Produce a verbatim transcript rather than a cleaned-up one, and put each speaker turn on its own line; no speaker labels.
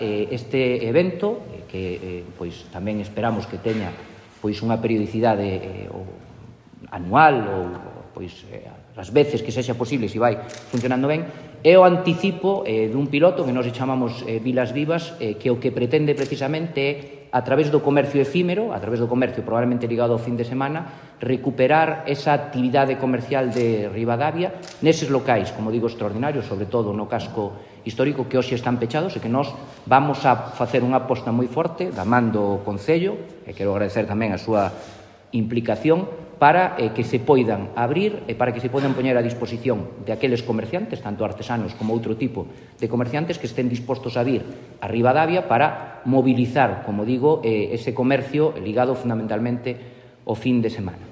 Este evento, que pois tamén esperamos que teña pois unha periodicidade anual ou pois as veces que sexa posible, se vai funcionando ben, é o anticipo dun piloto que nós chamamos Vilas Vivas, que o que pretende precisamente é, a través do comercio efímero, a través do comercio probablemente ligado ao fin de semana, recuperar esa actividade comercial de Ribadavia neses locais, como digo, extraordinarios, sobre todo no casco histórico, que hoxe están pechados e que nós vamos a facer unha aposta moi forte da man do Concello, e quero agradecer tamén a súa implicación, para eh, que se poidan abrir e para que se poidan poñer a disposición de aqueles comerciantes, tanto artesanos como outro tipo de comerciantes, que estén dispostos a vir a Ribadavia para mobilizar, como digo, eh, ese comercio ligado fundamentalmente ao fin de semana.